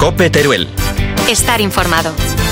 COPE Teruel. Estar informado.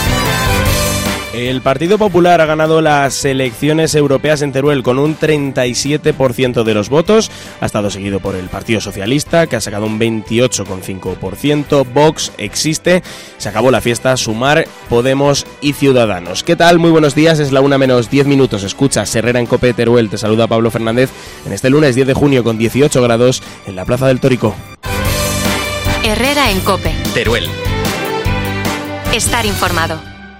El Partido Popular ha ganado las elecciones europeas en Teruel con un 37% de los votos. Ha estado seguido por el Partido Socialista, que ha sacado un 28,5%. Vox existe. Se acabó la fiesta. Sumar, Podemos y Ciudadanos. ¿Qué tal? Muy buenos días. Es la 1:10. Escucha Herrera en COPE Teruel. Te saluda Pablo Fernández en este lunes 10 de junio con 18 grados en la Plaza del Tórico. Herrera en COPE Teruel. Estar informado.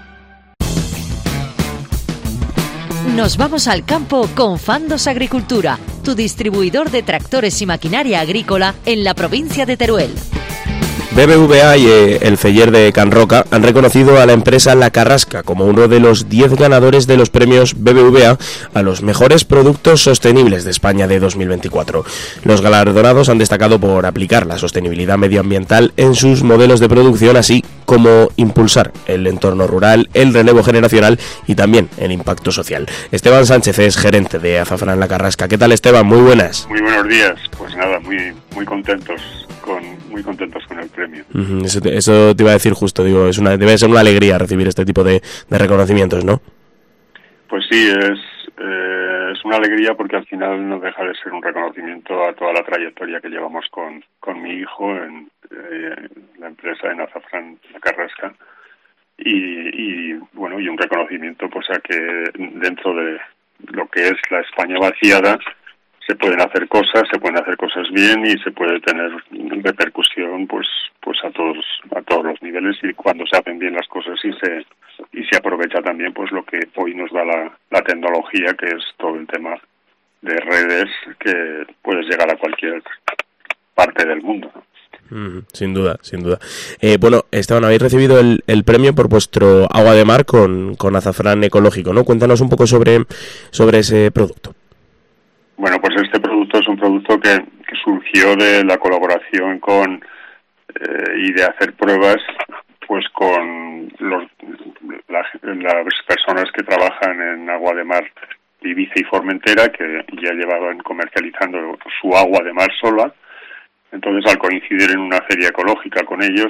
Nos vamos al campo con Fandos Agricultura, tu distribuidor de tractores y maquinaria agrícola en la provincia de Teruel. BBVA y el Feller de Can Roca han reconocido a la empresa La Carrasca como uno de los 10 ganadores de los premios BBVA a los mejores productos sostenibles de España de 2024. Los galardonados han destacado por aplicar la sostenibilidad medioambiental en sus modelos de producción, así como impulsar el entorno rural, el relevo generacional y también el impacto social. Esteban Sánchez es gerente de Azafrán La Carrasca. ¿Qué tal, Esteban? Muy buenas. Muy buenos días. Pues nada, muy contentos con el premio. Eso te iba a decir justo, digo, debe ser una alegría recibir este tipo de reconocimientos, ¿no? Pues sí, es una alegría porque al final no deja de ser un reconocimiento a toda la trayectoria que llevamos con mi hijo en la empresa en Azafrán La Carrasca y un reconocimiento pues a que dentro de lo que es la España vaciada se pueden hacer cosas bien y se puede tener repercusión pues a todos los niveles, y cuando se hacen bien las cosas y se aprovecha también pues lo que hoy nos da la tecnología, que es todo el tema de redes, que puedes llegar a cualquier parte del mundo, ¿no? Sin duda. Bueno, Esteban, habéis recibido el premio por vuestro agua de mar con azafrán ecológico, ¿no? Cuéntanos un poco sobre ese producto. Bueno, pues este producto es un producto que surgió de la colaboración y de hacer pruebas pues con las personas que trabajan en agua de mar Ibiza y Formentera, que ya llevaban comercializando su agua de mar sola. Entonces, al coincidir en una feria ecológica con ellos,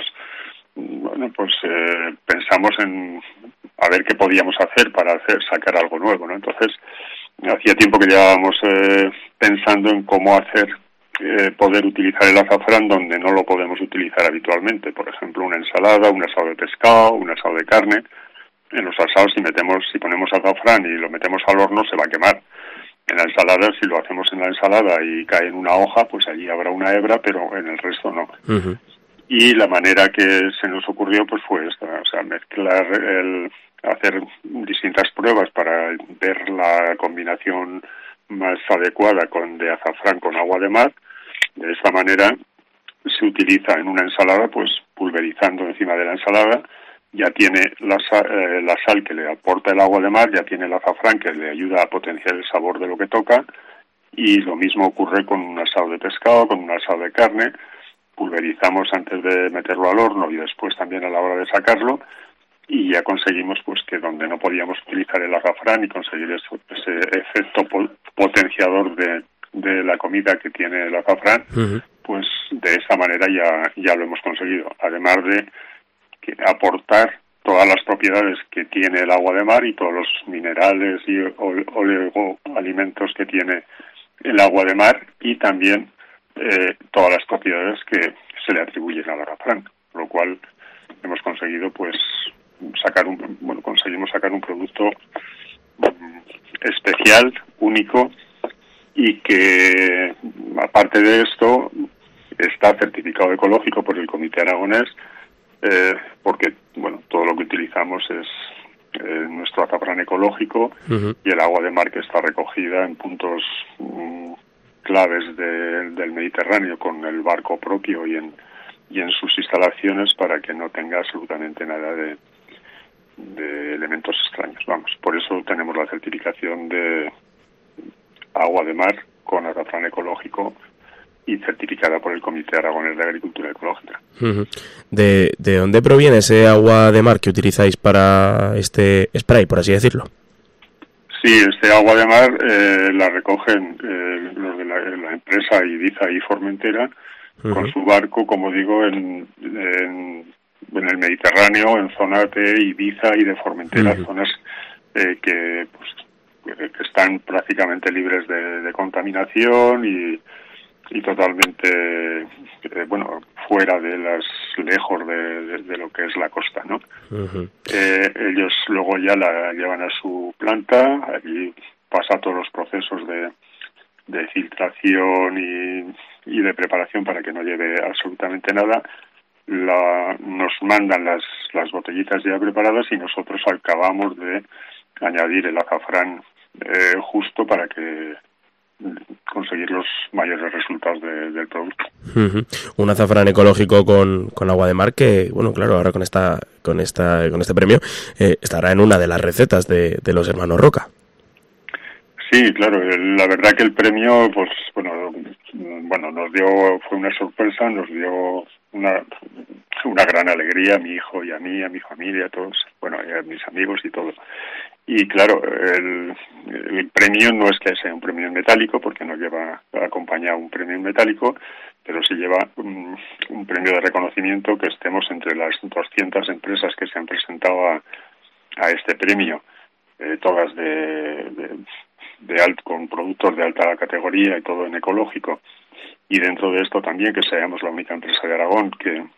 pensamos en a ver qué podíamos hacer para sacar algo nuevo, ¿no? Entonces, hacía tiempo que llevábamos pensando en cómo poder utilizar el azafrán donde no lo podemos utilizar habitualmente. Por ejemplo, una ensalada, un asado de pescado, un asado de carne. En los asados, si ponemos azafrán y lo metemos al horno, se va a quemar. En la ensalada, si lo hacemos en la ensalada y cae en una hoja, pues allí habrá una hebra, pero en el resto no. Uh-huh. Y la manera que se nos ocurrió pues fue esta, o sea, hacer distintas pruebas para ver la combinación más adecuada de azafrán con agua de mar. De esta manera se utiliza en una ensalada, pues pulverizando encima de la ensalada, ya tiene la sal que le aporta el agua de mar, ya tiene el azafrán que le ayuda a potenciar el sabor de lo que toca, y lo mismo ocurre con un asado de pescado, con un asado de carne. Pulverizamos antes de meterlo al horno y después también a la hora de sacarlo, y ya conseguimos pues que donde no podíamos utilizar el azafrán y conseguir ese efecto potenciador de la comida que tiene el azafrán, uh-huh, pues de esta manera ya lo hemos conseguido, además de aportar todas las propiedades que tiene el agua de mar y todos los minerales y oligoalimentos que tiene el agua de mar, y también todas las propiedades que se le atribuyen al azafrán, con lo cual hemos conseguido pues conseguimos sacar un producto especial, único, y que aparte de esto está certificado ecológico por el Comité Aragonés, porque todo lo que utilizamos es nuestro azafrán ecológico, uh-huh, y el agua de mar que está recogida en puntos claves del Mediterráneo con el barco propio y en sus instalaciones, para que no tenga absolutamente nada de elementos extraños. Por eso tenemos la certificación de agua de mar con azafrán ecológico y certificada por el Comité Aragonés de Agricultura Ecológica. Uh-huh. ¿De dónde proviene ese agua de mar que utilizáis para este spray, por así decirlo? Sí, este agua de mar la recogen los de la empresa Ibiza y Formentera, uh-huh, con su barco, como digo, en en el Mediterráneo, en zonas de Ibiza y de Formentera, zonas que están prácticamente libres de contaminación y totalmente fuera lejos de lo que es la costa, ¿no? Ellos luego ya la llevan a su planta, allí pasa todos los procesos de filtración y de preparación para que no lleve absolutamente nada. Nos mandan las botellitas ya preparadas y nosotros acabamos de añadir el azafrán justo para que conseguir los mayores resultados del producto. Un azafrán ecológico con agua de mar que, bueno, claro, ahora con este premio estará en una de las recetas de los hermanos Roca. Sí, claro, la verdad que el premio, pues, fue una sorpresa, nos dio una gran alegría a mi hijo y a mí, a mi familia, a todos, y a mis amigos y todo. Y claro, el premio no es que sea un premio metálico, porque no lleva acompañado un premio metálico, pero sí lleva un premio de reconocimiento que estemos entre las 200 empresas que se han presentado a este premio, todas con productos de alta categoría y todo en ecológico. Y dentro de esto también que seamos la única empresa de Aragón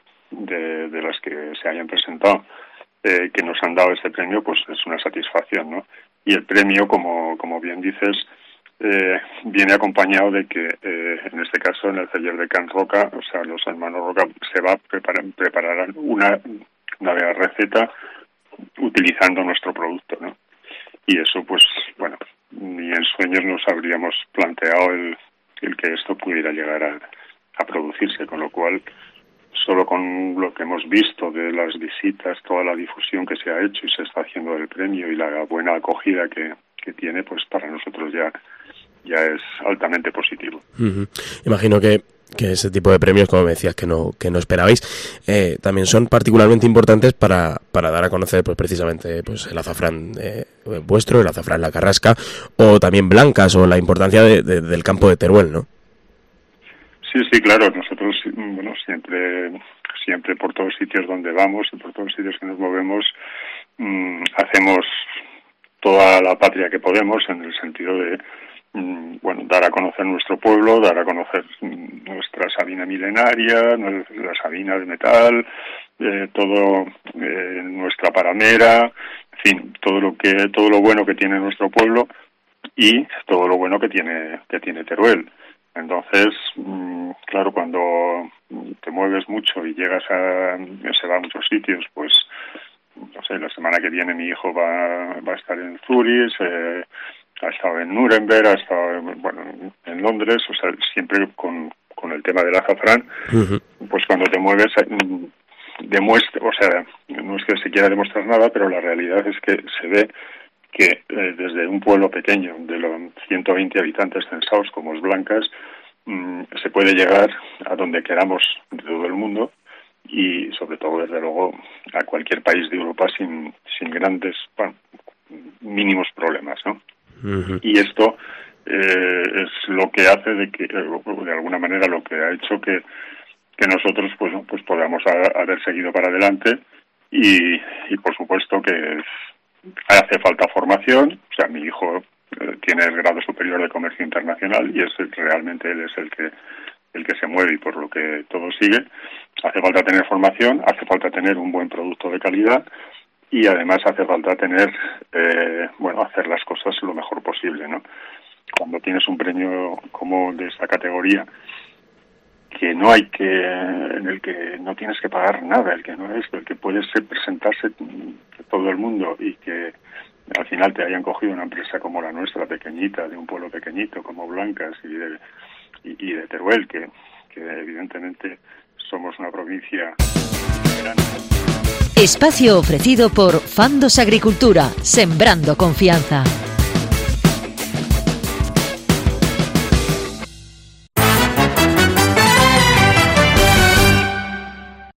de las que se hayan presentado, que nos han dado este premio, pues es una satisfacción, ¿no? Y el premio, como bien dices, viene acompañado de que, en este caso, en el taller de Can Roca, o sea, los hermanos Roca se va a preparar una receta utilizando nuestro producto, ¿no? Y eso, pues, ni en sueños nos habríamos planteado el que esto pudiera llegar a producirse, con lo cual, solo con lo que hemos visto de las visitas, toda la difusión que se ha hecho y se está haciendo del premio y la buena acogida que tiene, pues para nosotros ya es altamente positivo. Imagino que ese tipo de premios, como me decías, que no esperabais, también son particularmente importantes para dar a conocer, pues precisamente, pues el azafrán vuestro, el azafrán La Carrasca, o también Blancas, o la importancia del campo de Teruel, ¿no? Sí, claro. Nosotros, siempre por todos sitios donde vamos y por todos sitios que nos movemos, hacemos toda la patria que podemos, en el sentido de dar a conocer nuestro pueblo, dar a conocer nuestra Sabina milenaria, la Sabina de metal, todo nuestra paramera, en fin, todo lo bueno que tiene nuestro pueblo y todo lo bueno que tiene Teruel. Entonces, claro, cuando te mueves mucho y se va a muchos sitios, pues, no sé, la semana que viene mi hijo va a estar en Zurich, ha estado en Nuremberg, ha estado en Londres, o sea, siempre con el tema del azafrán, pues cuando te mueves demuestra, o sea, no es que se quiera demostrar nada, pero la realidad es que se ve que desde un pueblo pequeño de los 120 habitantes censados como es Blancas, se puede llegar a donde queramos de todo el mundo y sobre todo, desde luego, a cualquier país de Europa sin grandes, mínimos problemas, ¿no? Y esto es lo que hace de alguna manera lo que ha hecho que nosotros pues podamos haber seguido para adelante y por supuesto que hace falta formación. O sea, mi hijo tiene el grado superior de comercio internacional y realmente él es el que se mueve y por lo que todo sigue. Hace falta tener formación, hace falta tener un buen producto de calidad y además hace falta tener, hacer las cosas lo mejor posible, ¿no? Cuando tienes un premio como de esta categoría, en el que no tienes que pagar nada, el que puede presentarse todo el mundo y que al final te hayan cogido una empresa como la nuestra, pequeñita, de un pueblo pequeñito como Blancas y de Teruel, que evidentemente somos una provincia grande. Espacio ofrecido por Fandos Agricultura, sembrando confianza.